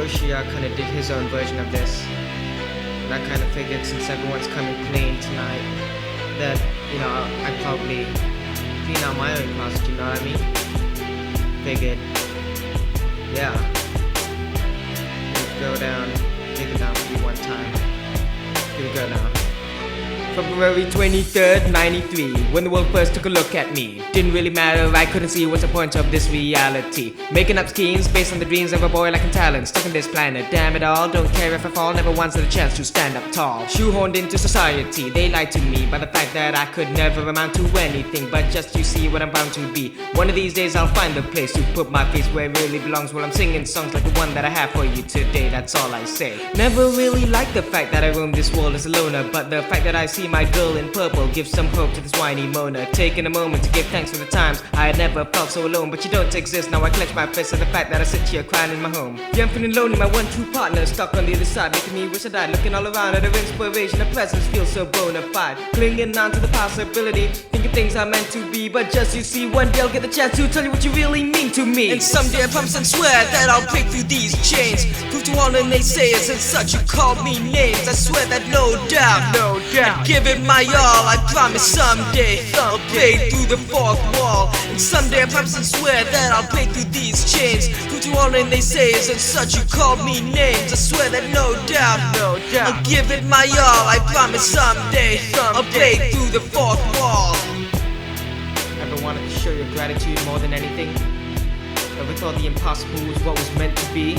Hiroshia kinda did his own version of this. And I kinda figured since everyone's coming clean tonight, that, I'd probably clean out my own closet, you know what I mean? Figured, yeah. Let's go down, take it down for you one time. Here we go now. February 23rd, 93, when the world first took a look at me. Didn't really matter, I couldn't see what's the point of this reality. Making up schemes based on the dreams of a boy lacking talent, stuck on this planet. Damn it all, don't care if I fall, never once had a chance to stand up tall. Shoehorned into society, they lied to me by the fact that I could never amount to anything. But just you see what I'm bound to be. One of these days I'll find a place to put my face where it really belongs, while I'm singing songs like the one that I have for you today, that's all I say. Never really liked the fact that I roam this world as a loner, but the fact that I see my girl in purple gives some hope to this whiny moaner. Taking a moment to give thanks for the times I had never felt so alone, but you don't exist. Now I clench my fist at the fact that I sit here crying in my home. Yeah, I'm feeling lonely, my one true partner stuck on the other side, making me wish I died. Looking all around at her inspiration, her presence feels so bona fide. Clinging on to the possibility, thinking things are meant to be, but just you see, one day I'll get the chance to tell you what you really mean to me. And someday I promise and swear that I'll break through these chains, prove to all the naysayers and such who call me names. I swear that no doubt, I'd give it my all. I promise someday I'll break through the fourth wall. And someday I promise and swear that I'll break through these chains, prove to all the naysayers and such who call me names. I swear that no doubt, I'll give it my all. I promise someday I'll break through the fourth wall. Ever wanted to show your gratitude more than anything? Ever thought the impossible was what was meant to be?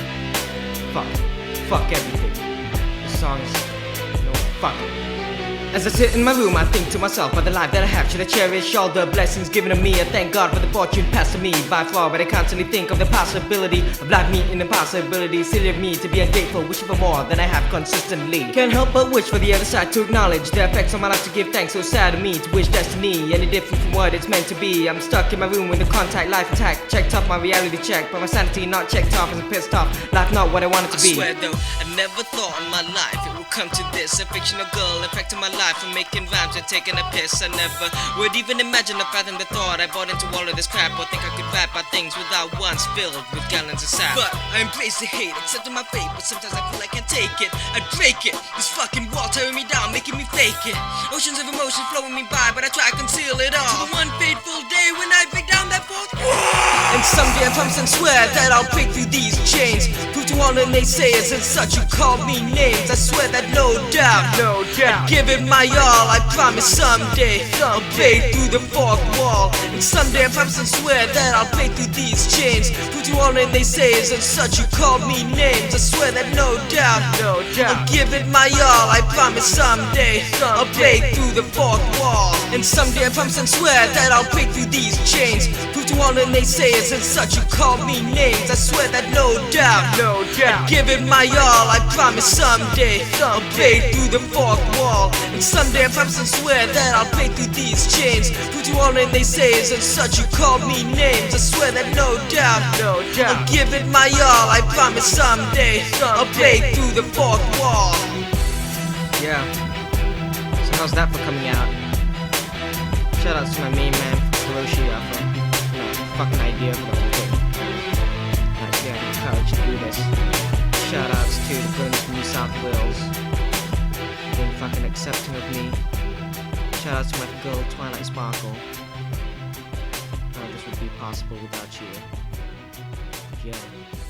Fuck everything. The song is fuck it. As I sit in my room, I think to myself, by the life that I have, should I cherish all the blessings given to me? I thank God for the fortune passed to me by far, but I constantly think of the possibility of life meeting impossibility. Silly of me to be ungrateful, wishing for more than I have consistently. Can't help but wish for the other side to acknowledge the effects on my life, to give thanks. So sad of me to wish destiny any different from what it's meant to be. I'm stuck in my room with the contact life intact, checked off my reality check, but my sanity not checked off as I'm pissed off. Life not what I want it to be. I swear though, I never thought in my life it would come to this. A fictional girl affecting my life and making rhymes and taking a piss. I never would even imagine or fathom the thought I bought into all of this crap, or think I could rap about things without once filled with gallons of sap. But I embrace the hate, accepting my fate, but sometimes I feel I can't take it. I break it, this fucking wall tearing me down, making me fake it. Oceans of emotion flowing me by, but I try to conceal it all, to the one fateful day when I break down that fourth wall. And someday I promise and swear that I'll break through these chains, prove to all the naysayers and such who call me names. I swear that no doubt, I'd give it my all. I promise someday I'll break through the fourth wall. And someday I promise and swear that I'll break through these chains, prove to all the naysayers and such who call me names. I swear that no doubt, I'll give it my all. I promise someday I'll break through the fourth wall. And someday I promise and swear that I'll break through these chains, prove to all the naysayers and such who call me names. I swear that no doubt, I'd give it my all. I promise someday I'll break through the fourth wall. And someday I promise and swear that I'll break through these chains, prove to all the naysayers and such who call me names. I swear that no doubt, I'll give it my all. I promise someday I'll break through the fourth wall. Yeah, so how's that for coming out? Shout out to my main man, Hiroshia, for fucking idea for the whole thing. Nice, yeah, the courage to do this. Shout outs to the Burners from New South Wales, being fucking accepting of me. Shout out to my girl, Twilight Sparkle. None of this would be possible without you. Yeah.